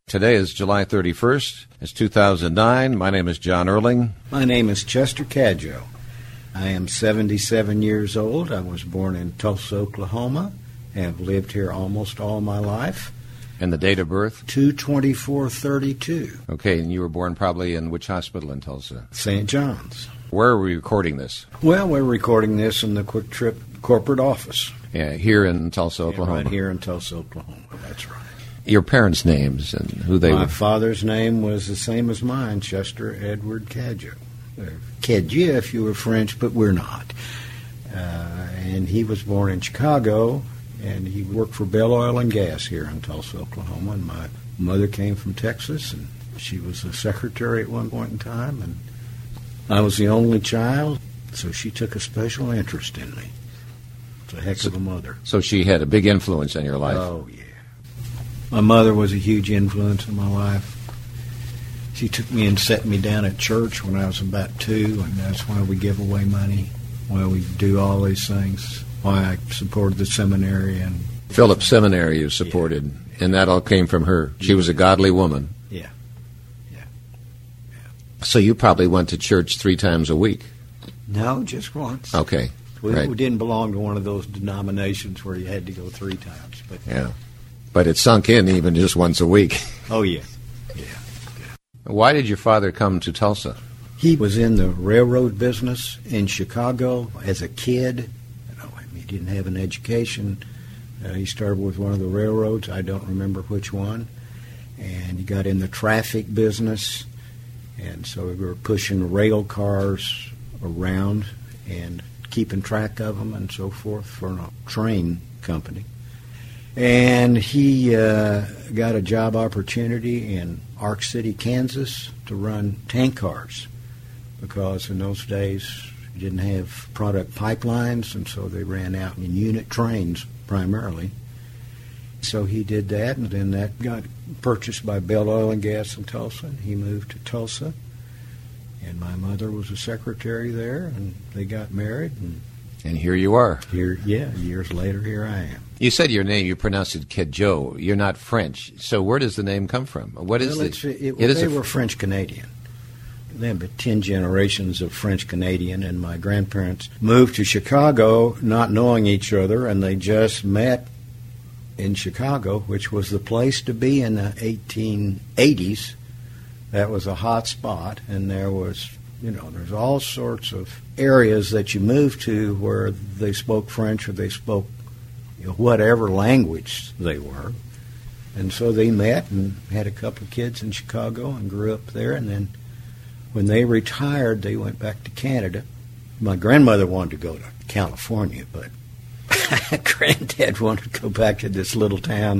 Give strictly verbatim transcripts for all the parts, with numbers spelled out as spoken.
Today is July thirty-first. It's two thousand nine. My name is John Erling. My name is Chester Cadjo. I am seventy-seven years old. I was born in Tulsa, Oklahoma, and have lived here almost all my life. And the date of birth? two twenty-four thirty-two. Okay, and you were born probably in which hospital in Tulsa? Saint John's. Where are we recording this? Well, we're recording this in the Quick Trip corporate office. Yeah, here in Tulsa, Yeah, Oklahoma. right here in Tulsa, Oklahoma. That's right. Your parents' names and who they My were? father's name was the same as mine, Chester Edward Cadjo. Cadjo if you were French, but we're not. Uh, and he was born in Chicago, and he worked for Bell Oil and Gas here in Tulsa, Oklahoma. And my mother came from Texas, and she was a secretary at one point in time. And I was the only child, so she took a special interest in me. It's a heck of a mother. So she had a big influence in your life. Oh, yeah. My mother was a huge influence in my life. She took me and set me down at church when I was about two, and that's why we give away money, why we do all these things, why I supported the seminary. And Phillips Seminary you supported, yeah. And that all came from her. She was a godly woman. Yeah. Yeah. yeah. So you probably went to church three times a week. No, just once. Okay. We, right. we didn't belong to one of those denominations where you had to go three times. But yeah. But it sunk in even just once a week. Oh, yeah. Yeah. Why did your father come to Tulsa? He was in the railroad business in Chicago as a kid. You know, he didn't have an education. Uh, he started with one of the railroads. I don't remember which one. And he got in the traffic business. And so we were pushing rail cars around and keeping track of them and so forth for a train company. And he uh, got a job opportunity in Ark City, Kansas, to run tank cars, because in those days you didn't have product pipelines, and so they ran out in unit trains primarily. So he did that, and then that got purchased by Bell Oil and Gas in Tulsa, and he moved to Tulsa. And my mother was a secretary there, and they got married. And, and here you are. Here, yeah, years later, here I am. You said your name, you pronounced it Cadjo. You're not French. So where does the name come from? What is well, it? It, it they is a, were French-Canadian. There have been ten generations of French-Canadian, and my grandparents moved to Chicago not knowing each other, and they just met in Chicago, which was the place to be in the eighteen eighties. That was a hot spot, and there was, you know, there's all sorts of areas that you move to where they spoke French or they spoke, you know, whatever language they were. And so they met and had a couple of kids in Chicago and grew up there. And then when they retired, they went back to Canada. My grandmother wanted to go to California, but Granddad wanted to go back to this little town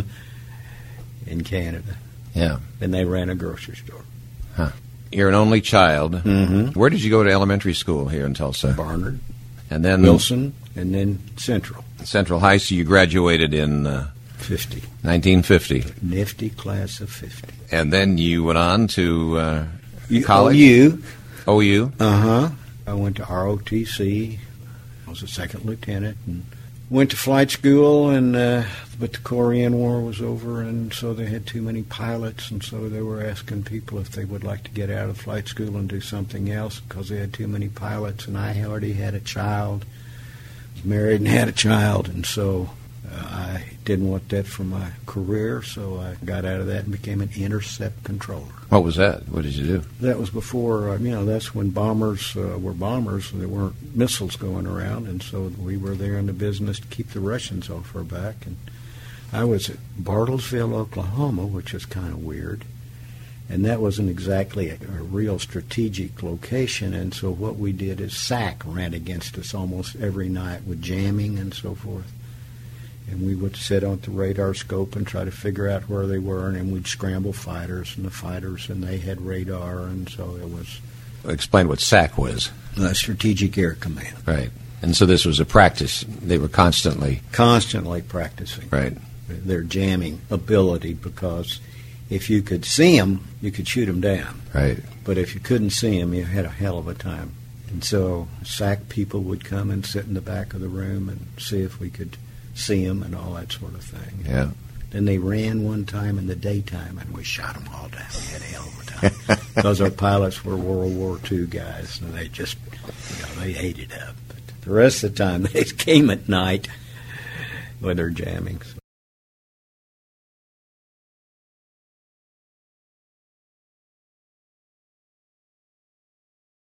in Canada. Yeah. And they ran a grocery store. Huh. You're an only child. Mm-hmm. Where did you go to elementary school here in Tulsa? Barnard. And then Wilson, and then Central. Central High, so you graduated in uh, fifty. nineteen fifty. Nifty class of fifty. And then you went on to uh, you, college? O U. O U? Uh-huh. I went to R O T C. I was a second lieutenant, and went to flight school, and uh, but the Korean War was over, and so they had too many pilots, and so they were asking people if they would like to get out of flight school and do something else because they had too many pilots, and I already had a child, was married and had a child, and so uh, I didn't want that for my career, so I got out of that and became an intercept controller. What was that? What did you do? That was before, uh, you know, that's when bombers uh, were bombers. There weren't missiles going around, and so we were there in the business to keep the Russians off our back. And I was at Bartlesville, Oklahoma, which is kind of weird, and that wasn't exactly a, a real strategic location, and so what we did is S A C ran against us almost every night with jamming and so forth. And we would sit on the radar scope and try to figure out where they were, and then we'd scramble fighters, and the fighters, and they had radar, and so it was... Explain what S A C was. Uh, Strategic Air Command. Right. And so this was a practice. They were constantly... Constantly practicing. Right. Their jamming ability, because if you could see them, you could shoot them down. Right. But if you couldn't see them, you had a hell of a time. And so S A C people would come and sit in the back of the room and see if we could see them and all that sort of thing. Yeah. Then they ran one time in the daytime, and we shot them all down. We had a hell of a time. Because our pilots were World War Two guys, and they just, you know, they ate it up. But the rest of the time, they came at night with their jammings.